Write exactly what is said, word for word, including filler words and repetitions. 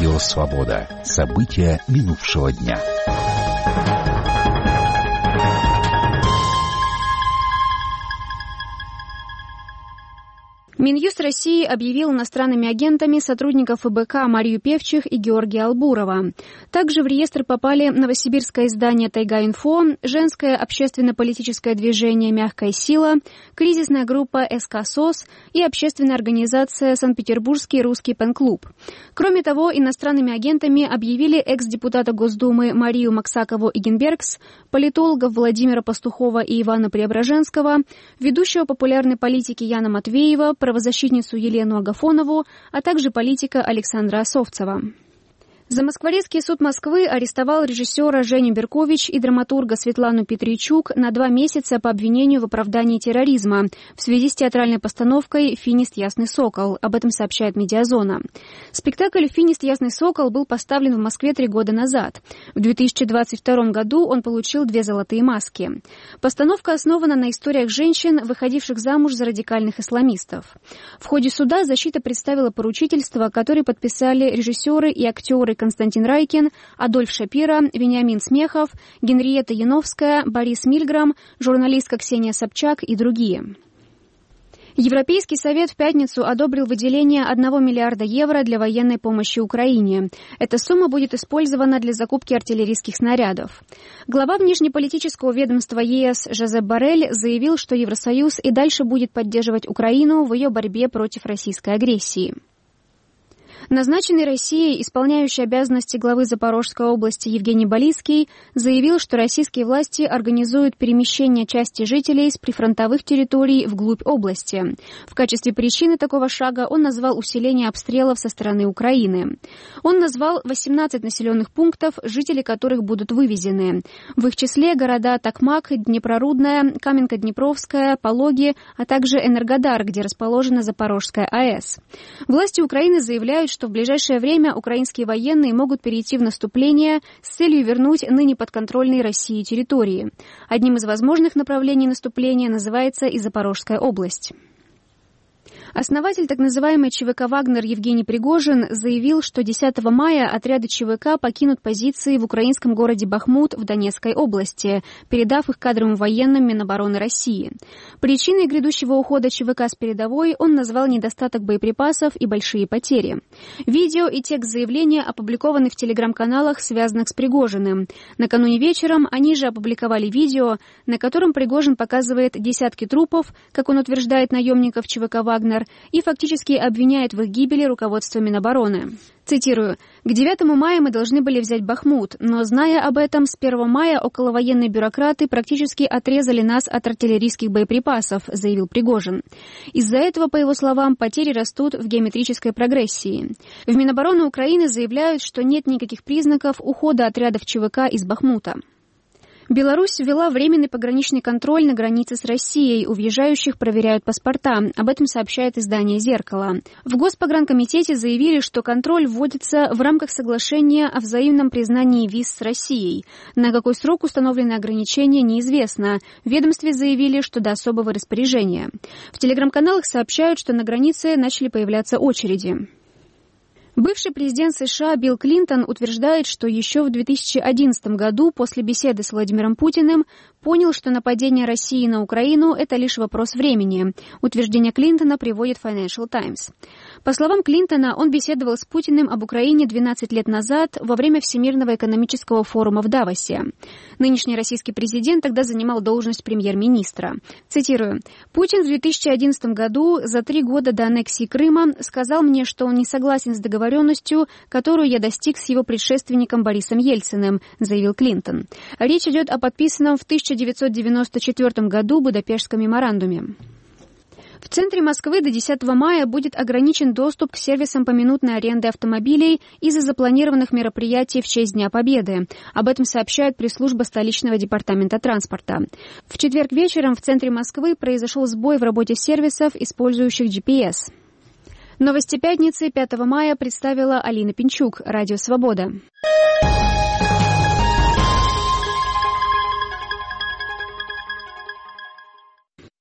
Радио «Свобода». События минувшего дня. Минюст России объявил иностранными агентами сотрудников ФБК Марию Певчих и Георгия Албурова. Также в реестр попали новосибирское издание «Тайга-Инфо», женское общественно-политическое движение «Мягкая сила», кризисная группа СК СОС и общественная организация «Санкт-Петербургский русский пен-клуб». Кроме того, иностранными агентами объявили экс-депутата Госдумы Марию Максакову-Игенбергс, политологов Владимира Пастухова и Ивана Преображенского, ведущего популярной политики Яна Матвеева, правозащитницу Елену Агафонову, а также политика Александра Осовцева. Замоскворецкий суд Москвы арестовал режиссера Женю Беркович и драматурга Светлану Петричук на два месяца по обвинению в оправдании терроризма в связи с театральной постановкой «Финист Ясный Сокол». Об этом сообщает Медиазона. Спектакль «Финист Ясный Сокол» был поставлен в Москве три года назад. В две тысячи двадцать втором году он получил две золотые маски. Постановка основана на историях женщин, выходивших замуж за радикальных исламистов. В ходе суда защита представила поручительство, которое подписали режиссеры и актеры Константин Райкин, Адольф Шапира, Вениамин Смехов, Генриетта Яновская, Борис Мильграм, журналистка Ксения Собчак и другие. Европейский совет в пятницу одобрил выделение одного миллиарда евро для военной помощи Украине. Эта сумма будет использована для закупки артиллерийских снарядов. Глава внешнеполитического ведомства ЕС Жозеп Боррель заявил, что Евросоюз и дальше будет поддерживать Украину в ее борьбе против российской агрессии. Назначенный Россией, исполняющий обязанности главы Запорожской области Евгений Балицкий, заявил, что российские власти организуют перемещение части жителей с прифронтовых территорий вглубь области. В качестве причины такого шага он назвал усиление обстрелов со стороны Украины. Он назвал восемнадцать населенных пунктов, жители которых будут вывезены. В их числе города Токмак, Днепрорудная, Каменка-Днепровская, Пологи, а также Энергодар, где расположена Запорожская АЭС. Власти Украины заявляют, что в ближайшее время украинские военные могут перейти в наступление с целью вернуть ныне подконтрольные России территории. Одним из возможных направлений наступления называется и Запорожская область. Основатель так называемой ЧВК «Вагнер» Евгений Пригожин заявил, что десятого мая отряды ЧВК покинут позиции в украинском городе Бахмут в Донецкой области, передав их кадровым военным Минобороны России. Причиной грядущего ухода ЧВК с передовой он назвал недостаток боеприпасов и большие потери. Видео и текст заявления опубликованы в телеграм-каналах, связанных с Пригожиным. Накануне вечером они же опубликовали видео, на котором Пригожин показывает десятки трупов, как он утверждает, наемников ЧВК «Вагнер», и фактически обвиняет в их гибели руководство Минобороны. Цитирую: «К девятому мая мы должны были взять Бахмут, но, зная об этом, с первого мая околовоенные бюрократы практически отрезали нас от артиллерийских боеприпасов», заявил Пригожин. Из-за этого, по его словам, потери растут в геометрической прогрессии. В Минобороны Украины заявляют, что нет никаких признаков ухода отрядов ЧВК из Бахмута. Беларусь ввела временный пограничный контроль на границе с Россией. У въезжающих проверяют паспорта. Об этом сообщает издание «Зеркало». В Госпогранкомитете заявили, что контроль вводится в рамках соглашения о взаимном признании виз с Россией. На какой срок установлены ограничения, неизвестно. В ведомстве заявили, что до особого распоряжения. В телеграм-каналах сообщают, что на границе начали появляться очереди. Бывший президент США Билл Клинтон утверждает, что еще в две тысячи одиннадцатом году после беседы с Владимиром Путиным понял, что нападение России на Украину – это лишь вопрос времени. Утверждение Клинтона приводит Financial Times. По словам Клинтона, он беседовал с Путиным об Украине двенадцать лет назад во время Всемирного экономического форума в Давосе. Нынешний российский президент тогда занимал должность премьер-министра. Цитирую: «Путин в две тысячи одиннадцатом году, за три года до аннексии Крыма, сказал мне, что он не согласен с договоренностью, которую я достиг с его предшественником Борисом Ельциным», заявил Клинтон. Речь идет о подписанном в тысяча девятьсот девяносто четвёртом году Будапештском меморандуме. В центре Москвы до десятого мая будет ограничен доступ к сервисам поминутной аренды автомобилей из-за запланированных мероприятий в честь Дня Победы. Об этом сообщает пресс-служба столичного департамента транспорта. В четверг вечером в центре Москвы произошел сбой в работе сервисов, использующих джи пи эс. Новости пятницы пятого мая представила Алина Пинчук, Радио «Свобода».